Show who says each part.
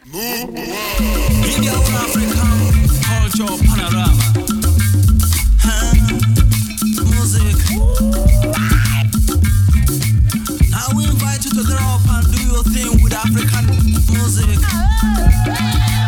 Speaker 1: In your African culture panorama, music. I will invite you to get up and do your thing with African music.